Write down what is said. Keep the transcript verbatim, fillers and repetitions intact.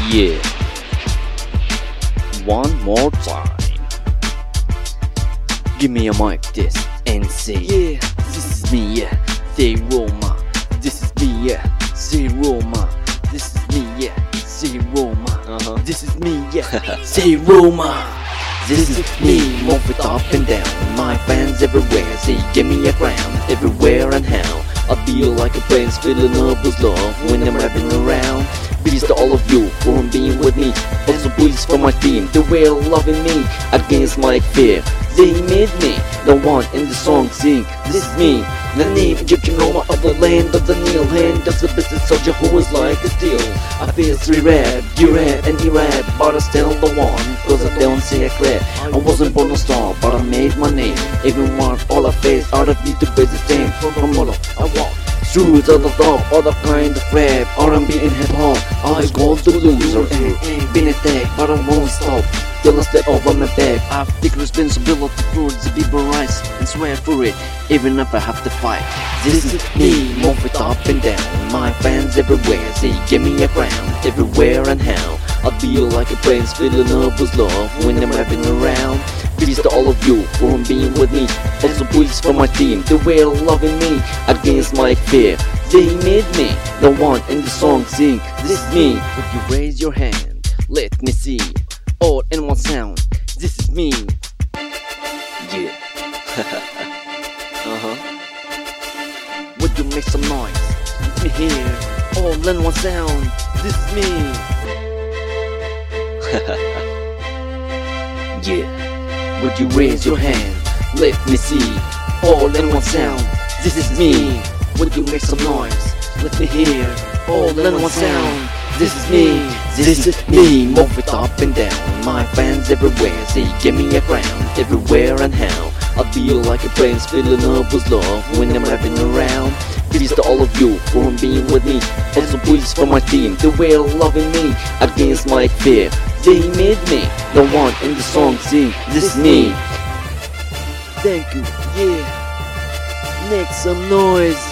Yeah. One more time. Give me a mic this and say, yeah, this is me, yeah. Say Roma, this is me, yeah. Say Roma, this is me, yeah. Say Roma, uh-huh. This is me, yeah. Say Roma, this is me. Move it up and down. My fans everywhere say, give me a crown. Everywhere and how I feel like a prince, filling up with love when I'm rapping around. Peace to all of you for being with me. Also please for my team, they were loving me against my fear. They made me the one in the song sing. This is me, the name Yukinoma of the land of the Nile. Hand of the business soldier who is like a steel. I feel three rap, you rap and he rap, but I still the one, cause I don't say a crap. I wasn't born a star, but I made my name. Even when all I face out of me to be the same. From all I walk through the top, other kind of rap, R and B and hip hop. I call the loser and been attacked, but I won't stop till I step over my back. I take responsibility for the people rise and swear for it, even if I have to fight. This is me, move it up and down. My fans everywhere say, give me a crown. Everywhere and how I feel like a prince, filling up with love when I'm rapping around. Peace to all of you for being with me. Also please for my team, they were loving me against my fear. They made me the one in the song sing. This is me. Would you raise your hand? Let me see. All in one sound. This is me. Yeah. Uh-huh. Would you make some noise? Let me hear. All in one sound. This is me. Yeah. Would you raise your hand? Let me see. All in one sound. This is me. Would you make some noise? Let me hear. All in one sound. This is me. This is me. Move it up and down. My fans everywhere say, give me a crown. Everywhere and how I feel like a prince, filling up with love when I'm rapping around. Peace to all of you for being with me. Also please for my team, they were loving me against my fear. They made me the one in the song sing. This is me. Thank you, yeah. Make some noise.